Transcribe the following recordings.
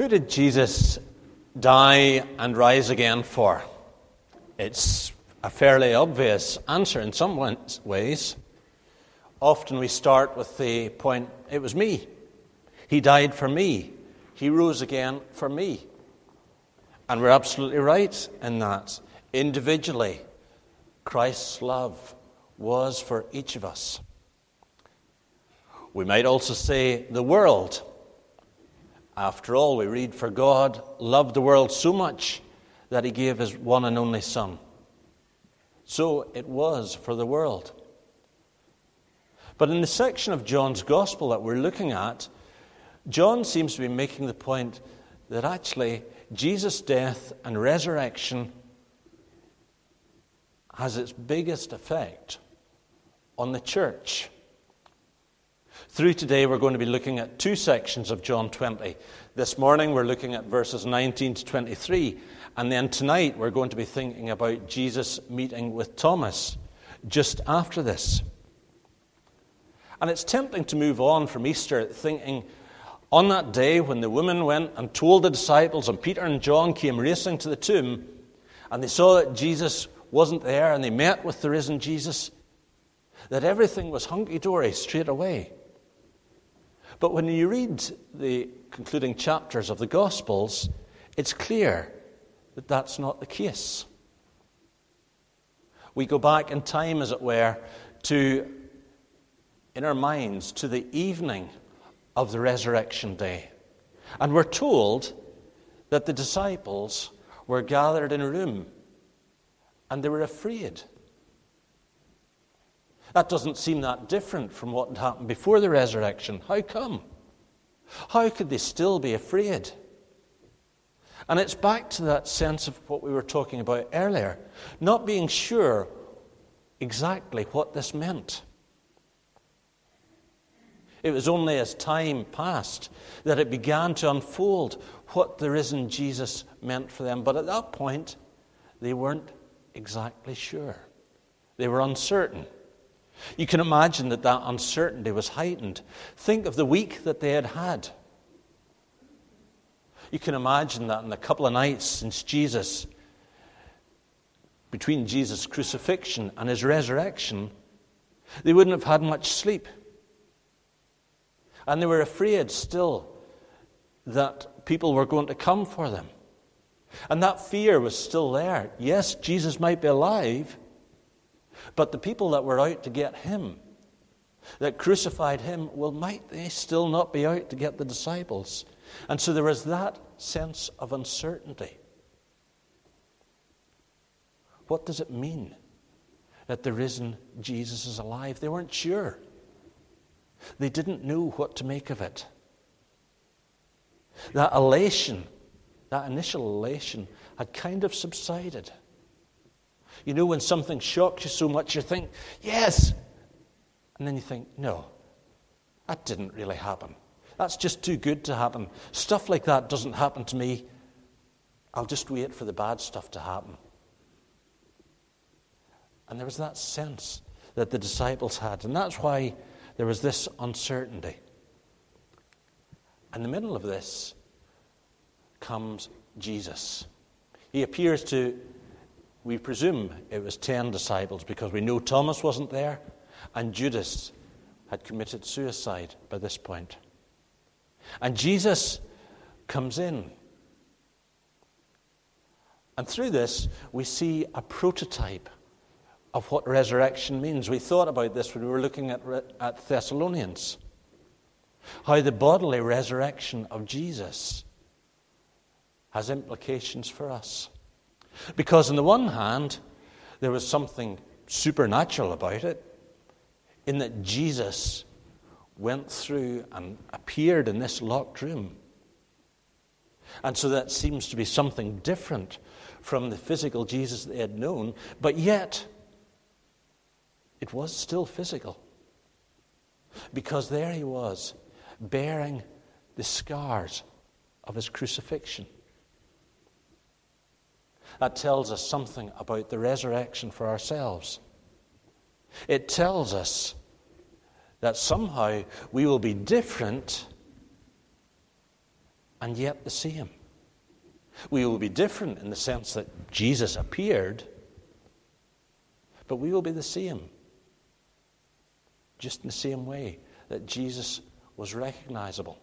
Who did Jesus die and rise again for? It's a fairly obvious answer in some ways. Often we start with the point, it was me. He died for me. He rose again for me. And we're absolutely right in that. Individually, Christ's love was for each of us. We might also say the world. After all, we read, for God loved the world so much that he gave his one and only Son. So it was for the world. But in the section of John's Gospel that we're looking at, John seems to be making the point that actually Jesus' death and resurrection has its biggest effect on the church. Through today, we're going to be looking at two sections of John 20. This morning, we're looking at verses 19 to 23. And then tonight, we're going to be thinking about Jesus' meeting with Thomas just after this. And it's tempting to move on from Easter thinking, on that day when the woman went and told the disciples and Peter and John came racing to the tomb and they saw that Jesus wasn't there and they met with the risen Jesus, that everything was hunky-dory straight away. But when you read the concluding chapters of the Gospels, it's clear that that's not the case. We go back in time, as it were, in our minds, to the evening of the resurrection day. And we're told that the disciples were gathered in a room and they were afraid. That doesn't seem that different from what had happened before the resurrection. How come? How could they still be afraid? And it's back to that sense of what we were talking about earlier, not being sure exactly what this meant. It was only as time passed that it began to unfold what the risen Jesus meant for them. But at that point, they weren't exactly sure. They were uncertain. You can imagine that uncertainty was heightened. Think of the week that they had had. You can imagine that in the couple of nights since between Jesus' crucifixion and his resurrection, they wouldn't have had much sleep. And they were afraid still that people were going to come for them. And that fear was still there. Yes, Jesus might be alive, but the people that were out to get him, that crucified him, well, might they still not be out to get the disciples? And so there was that sense of uncertainty. What does it mean that the risen Jesus is alive? They weren't sure. They didn't know what to make of it. That elation, that initial elation, had kind of subsided. You know, when something shocks you so much, you think, yes. And then you think, no, that didn't really happen. That's just too good to happen. Stuff like that doesn't happen to me. I'll just wait for the bad stuff to happen. And there was that sense that the disciples had. And that's why there was this uncertainty. In the middle of this comes Jesus. He appears to, we presume it was 10 disciples, because we know Thomas wasn't there and Judas had committed suicide by this point. And Jesus comes in. And through this, we see a prototype of what resurrection means. We thought about this when we were looking at Thessalonians. How the bodily resurrection of Jesus has implications for us. Because on the one hand, there was something supernatural about it, in that Jesus went through and appeared in this locked room. And so that seems to be something different from the physical Jesus they had known, but yet it was still physical. Because there he was, bearing the scars of his crucifixion. That tells us something about the resurrection for ourselves. It tells us that somehow we will be different and yet the same. We will be different in the sense that Jesus appeared, but we will be the same. Just in the same way that Jesus was recognizable.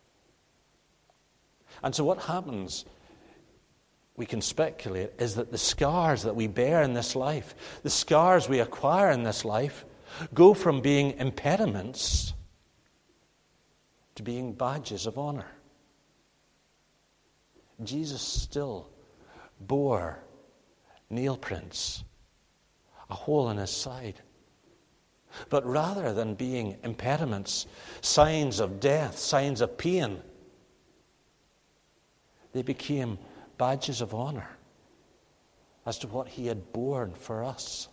And so what happens, we can speculate, is that the scars that we bear in this life, the scars we acquire in this life, go from being impediments to being badges of honor. Jesus still bore nail prints, a hole in his side. But rather than being impediments, signs of death, signs of pain, they became badges of honor as to what he had borne for us.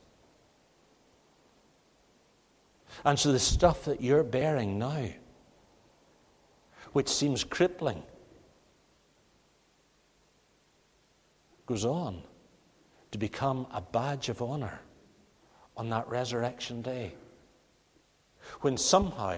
And so the stuff that you're bearing now, which seems crippling, goes on to become a badge of honor on that resurrection day, when somehow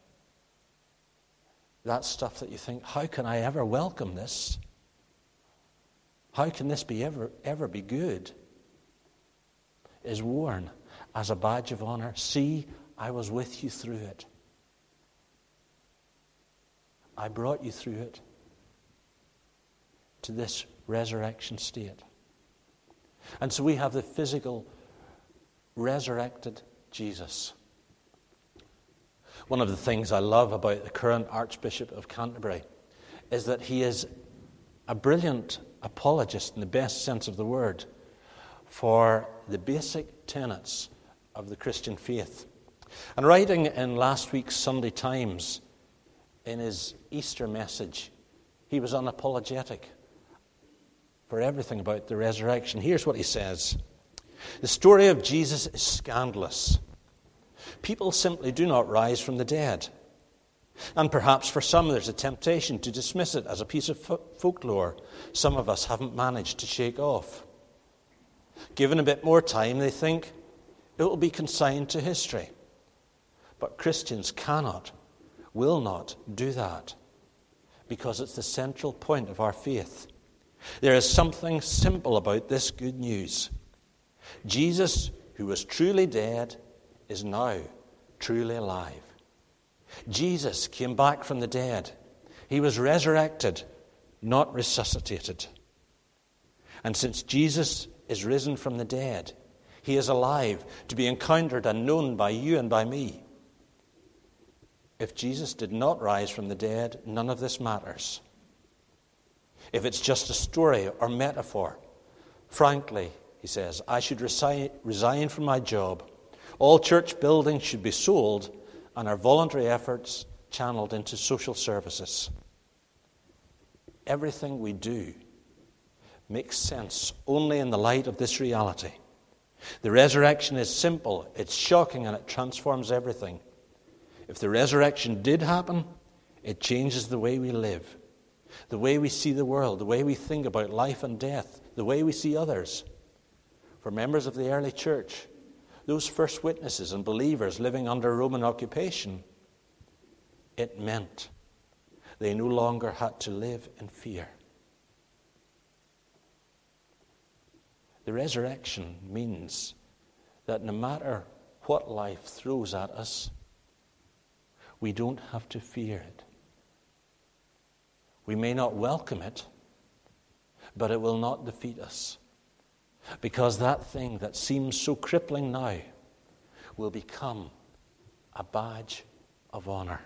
that stuff that you think, how can I ever welcome this? How can this be ever be good? Is worn as a badge of honor. See, I was with you through it. I brought you through it to this resurrection state. And so we have the physical resurrected Jesus. One of the things I love about the current Archbishop of Canterbury is that he is a brilliant apologist in the best sense of the word for the basic tenets of the Christian faith. And writing in last week's Sunday Times, in his Easter message, he was unapologetic for everything about the resurrection. Here's what he says. The story of Jesus is scandalous. People simply do not rise from the dead. And perhaps for some there's a temptation to dismiss it as a piece of folklore some of us haven't managed to shake off. Given a bit more time, they think it will be consigned to history. But Christians cannot, will not do that, because it's the central point of our faith. There is something simple about this good news. Jesus, who was truly dead, is now truly alive. Jesus came back from the dead. He was resurrected, not resuscitated. And since Jesus is risen from the dead, he is alive to be encountered and known by you and by me. If Jesus did not rise from the dead, none of this matters. If it's just a story or metaphor, frankly, he says, I should resign from my job. All church buildings should be sold and our voluntary efforts channeled into social services. Everything we do makes sense only in the light of this reality. The resurrection is simple, it's shocking, and it transforms everything. If the resurrection did happen, it changes the way we live, the way we see the world, the way we think about life and death, the way we see others. For members of the early church, those first witnesses and believers living under Roman occupation, it meant they no longer had to live in fear. The resurrection means that no matter what life throws at us, we don't have to fear it. We may not welcome it, but it will not defeat us. Because that thing that seems so crippling now will become a badge of honor.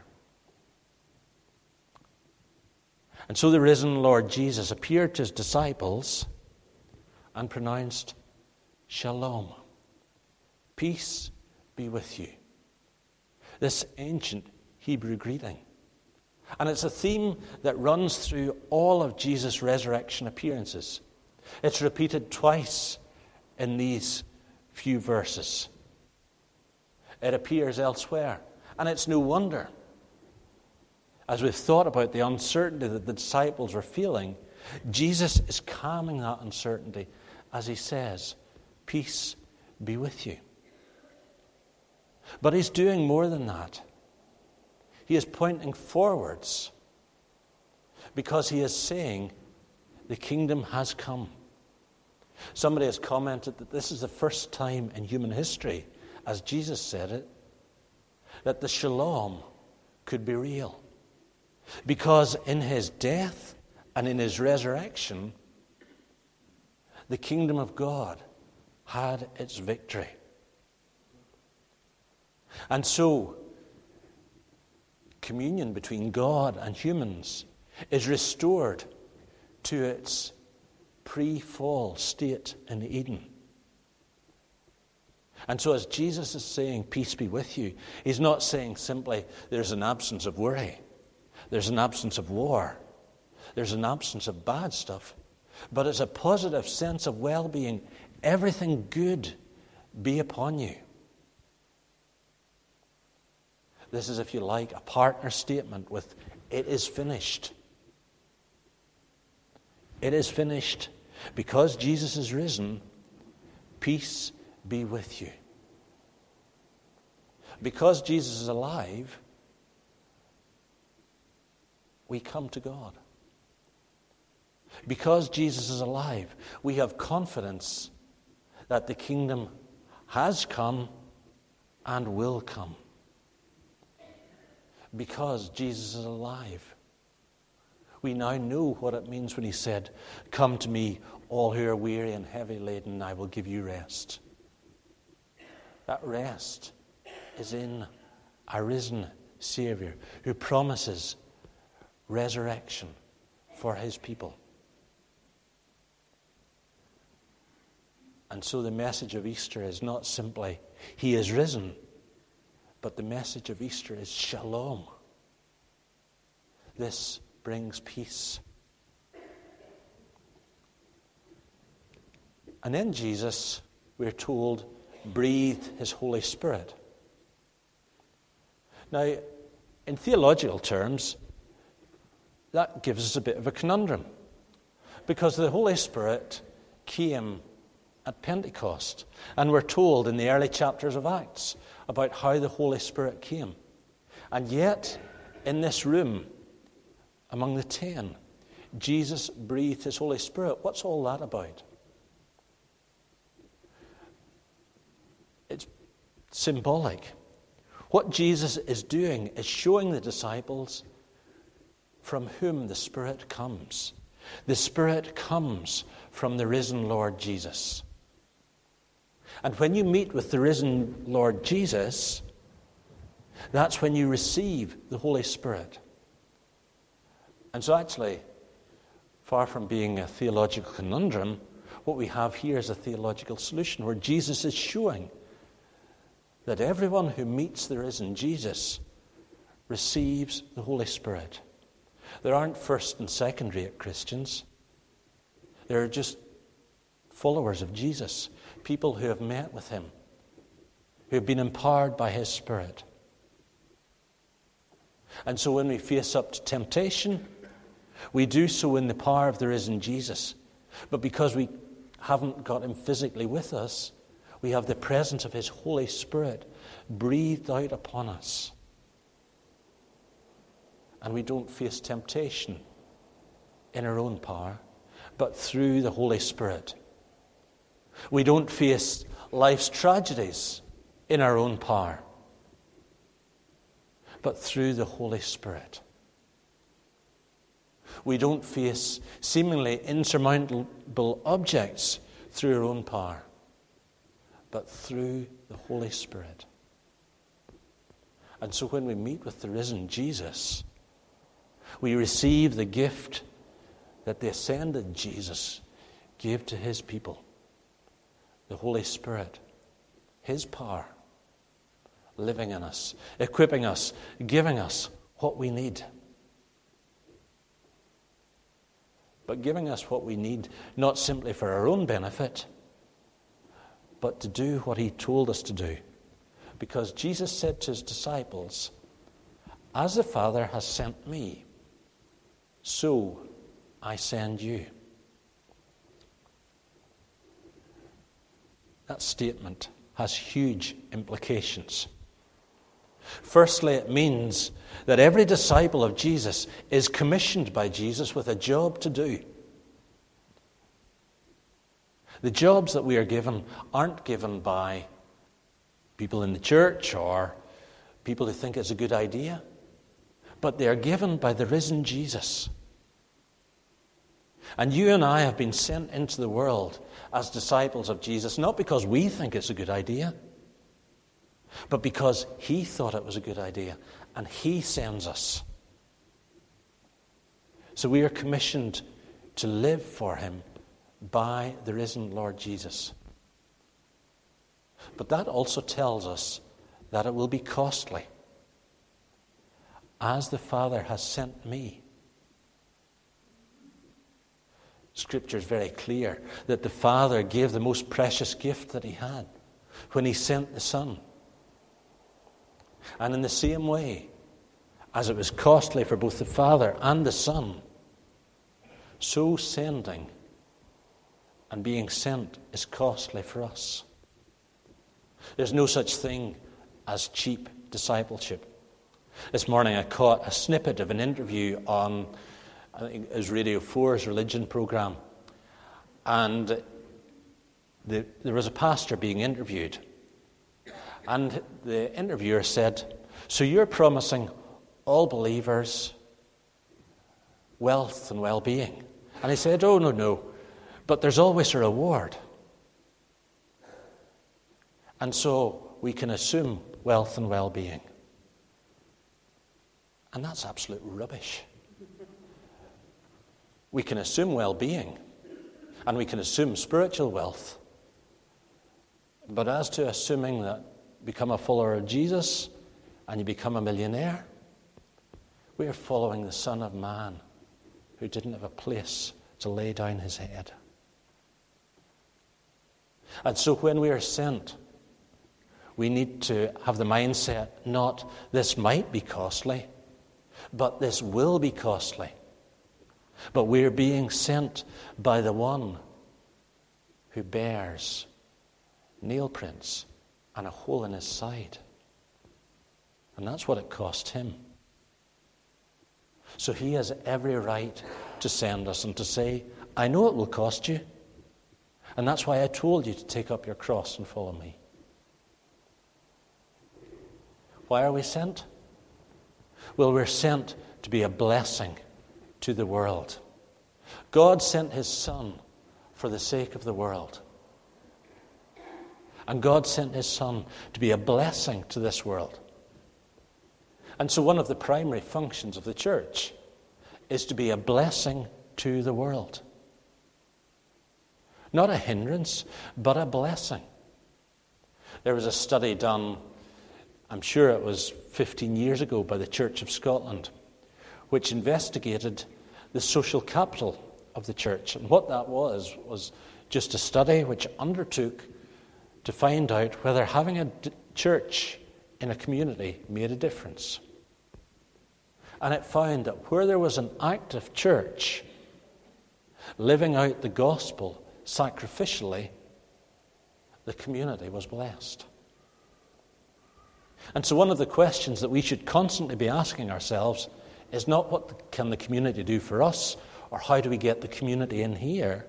And so the risen Lord Jesus appeared to his disciples and pronounced, Shalom, peace be with you. This ancient Hebrew greeting. And it's a theme that runs through all of Jesus' resurrection appearances. It's repeated twice in these few verses. It appears elsewhere. And it's no wonder. As we've thought about the uncertainty that the disciples were feeling, Jesus is calming that uncertainty as he says, peace be with you. But he's doing more than that. He is pointing forwards. because he is saying the kingdom has come. Somebody has commented that this is the first time in human history, as Jesus said it, that the shalom could be real. Because in his death and in his resurrection, the kingdom of God had its victory. And so, communion between God and humans is restored to its pre-fall state in Eden. And so as Jesus is saying, peace be with you, he's not saying simply there's an absence of worry, there's an absence of war, there's an absence of bad stuff, but it's a positive sense of well-being. Everything good be upon you. This is, if you like, a partner statement with, it is finished. It is finished. Because Jesus is risen, peace be with you. Because Jesus is alive, we come to God. Because Jesus is alive, we have confidence that the kingdom has come and will come. Because Jesus is alive, we now know what it means when he said, come to me, all who are weary and heavy laden, I will give you rest. That rest is in a risen Savior who promises resurrection for his people. And so the message of Easter is not simply, he is risen, but the message of Easter is shalom. This brings peace. And then Jesus, we're told, breathed his Holy Spirit. Now, in theological terms, that gives us a bit of a conundrum, because the Holy Spirit came at Pentecost, and we're told in the early chapters of Acts about how the Holy Spirit came. And yet, in this room, among the 10, Jesus breathed his Holy Spirit. What's all that about? It's symbolic. What Jesus is doing is showing the disciples from whom the Spirit comes. The Spirit comes from the risen Lord Jesus. And when you meet with the risen Lord Jesus, that's when you receive the Holy Spirit. And so actually, far from being a theological conundrum, what we have here is a theological solution where Jesus is showing that everyone who meets the risen Jesus receives the Holy Spirit. There aren't first and second-rate Christians. There are just followers of Jesus, people who have met with him, who have been empowered by his Spirit. And so when we face up to temptation, we do so in the power of the risen Jesus. But because we haven't got him physically with us, we have the presence of his Holy Spirit breathed out upon us. And we don't face temptation in our own power, but through the Holy Spirit. We don't face life's tragedies in our own power, but through the Holy Spirit. We don't face seemingly insurmountable objects through our own power, but through the Holy Spirit. And so when we meet with the risen Jesus, we receive the gift that the ascended Jesus gave to his people. The Holy Spirit, his power, living in us, equipping us, giving us what we need. But giving us what we need, not simply for our own benefit, but to do what he told us to do. Because Jesus said to his disciples, as the Father has sent me, so I send you. That statement has huge implications. Firstly, it means that every disciple of Jesus is commissioned by Jesus with a job to do. The jobs that we are given aren't given by people in the church or people who think it's a good idea, but they are given by the risen Jesus. And you and I have been sent into the world as disciples of Jesus, not because we think it's a good idea, but because he thought it was a good idea, and he sends us. So we are commissioned to live for him by the risen Lord Jesus. But that also tells us that it will be costly. As the Father has sent me. Scripture is very clear that the Father gave the most precious gift that he had when he sent the Son. And in the same way, as it was costly for both the Father and the Son, so sending and being sent is costly for us. There's no such thing as cheap discipleship. This morning I caught a snippet of an interview on, I think it was Radio 4's religion program, and there was a pastor being interviewed, and the interviewer said, "So you're promising all believers wealth and well-being?" And he said, "Oh, no, but there's always a reward. And so we can assume wealth and well-being." And that's absolute rubbish. We can assume well-being, and we can assume spiritual wealth. But as to assuming that you become a follower of Jesus and you become a millionaire, we are following the Son of Man who didn't have a place to lay down his head. And so when we are sent, we need to have the mindset not this might be costly, but this will be costly. But we're being sent by the one who bears nail prints and a hole in his side. And that's what it cost him. So he has every right to send us and to say, "I know it will cost you. And that's why I told you to take up your cross and follow me." Why are we sent? Well, we're sent to be a blessing to the world. God sent his Son for the sake of the world. And God sent his Son to be a blessing to this world. And so one of the primary functions of the church is to be a blessing to the world. Not a hindrance, but a blessing. There was a study done, I'm sure it was 15 years ago, by the Church of Scotland, which investigated the social capital of the church. And what that was just a study which undertook to find out whether having a church in a community made a difference. And it found that where there was an active church living out the gospel sacrificially, the community was blessed. And so one of the questions that we should constantly be asking ourselves is not what can the community do for us, or how do we get the community in here,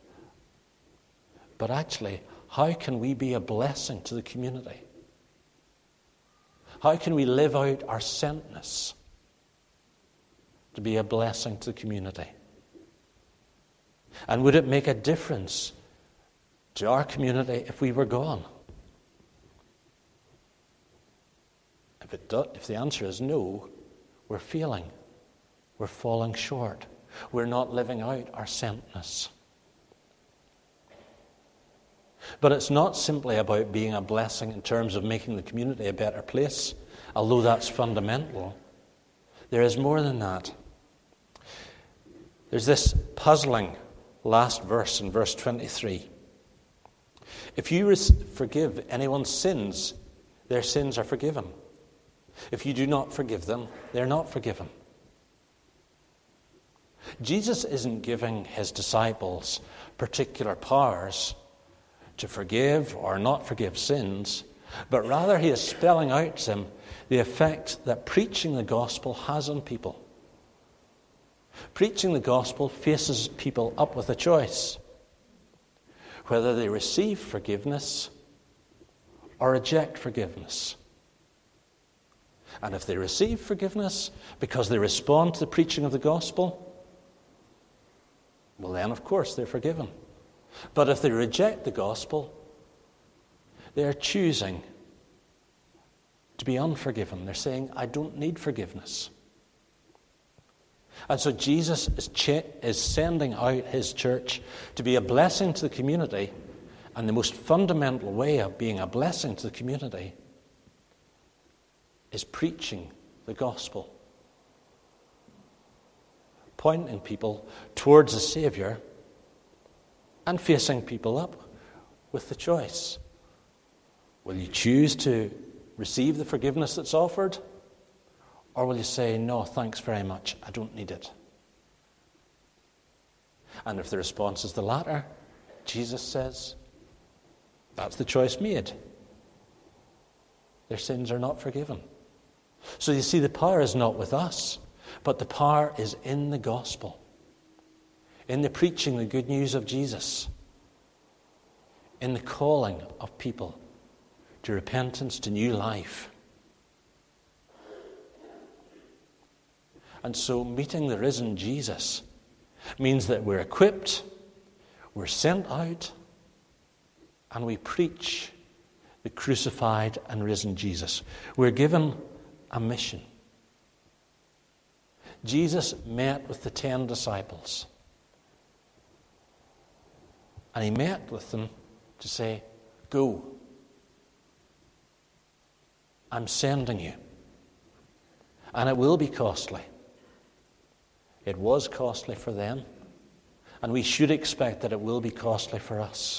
but actually, how can we be a blessing to the community? How can we live out our sentness to be a blessing to the community? And would it make a difference to our community if we were gone? If the answer is no, we're failing. We're falling short. We're not living out our sentness. But it's not simply about being a blessing in terms of making the community a better place, although that's fundamental. There is more than that. There's this puzzling last verse in verse 23. If you forgive anyone's sins, their sins are forgiven. If you do not forgive them, they're not forgiven. Jesus isn't giving his disciples particular powers to forgive or not forgive sins, but rather he is spelling out to him the effect that preaching the gospel has on people. Preaching the gospel faces people up with a choice, whether they receive forgiveness or reject forgiveness. And if they receive forgiveness because they respond to the preaching of the gospel, well then, of course, they're forgiven. But if they reject the gospel, they're choosing to be unforgiven. They're saying, I don't need forgiveness. And so Jesus is sending out his church to be a blessing to the community, and the most fundamental way of being a blessing to the community is preaching the gospel, pointing people towards a Savior and facing people up with the choice. Will you choose to receive the forgiveness that's offered? Or will you say, no, thanks very much, I don't need it? And if the response is the latter, Jesus says, that's the choice made. Their sins are not forgiven. So you see, the power is not with us, but the power is in the gospel, in the preaching the good news of Jesus, in the calling of people to repentance, to new life. And so meeting the risen Jesus means that we're equipped, we're sent out, and we preach the crucified and risen Jesus. We're given a mission. Jesus met with the 10 disciples. And he met with them to say, go. I'm sending you. And it will be costly. It was costly for them. And we should expect that it will be costly for us.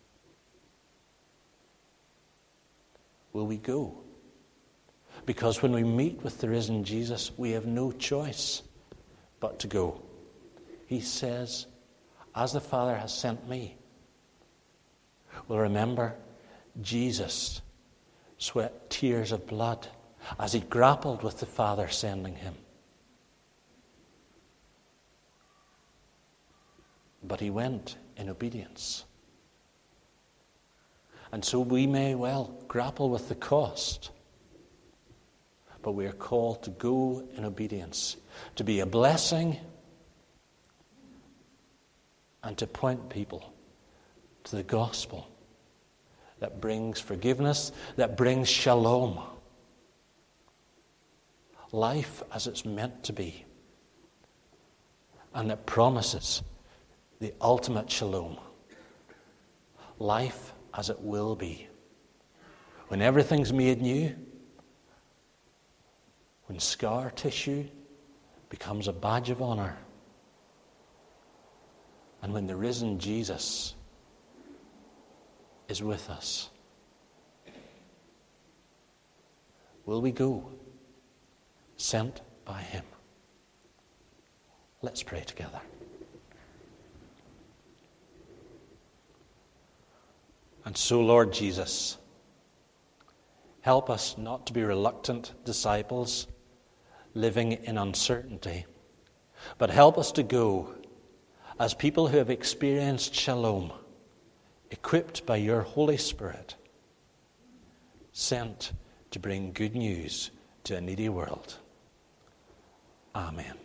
Will we go? Because when we meet with the risen Jesus, we have no choice but to go. He says, as the Father has sent me. Well, remember, Jesus sweat tears of blood as he grappled with the Father sending him. But he went in obedience. And so we may well grapple with the cost, but we are called to go in obedience, to be a blessing, and to point people to the gospel that brings forgiveness, that brings shalom. Life as it's meant to be, and that promises the ultimate shalom. Life as it will be. When everything's made new, when scar tissue becomes a badge of honor, and when the risen Jesus is with us. Will we go, sent by him? Let's pray together. And so, Lord Jesus, help us not to be reluctant disciples living in uncertainty, but help us to go as people who have experienced shalom, equipped by your Holy Spirit, sent to bring good news to a needy world. Amen.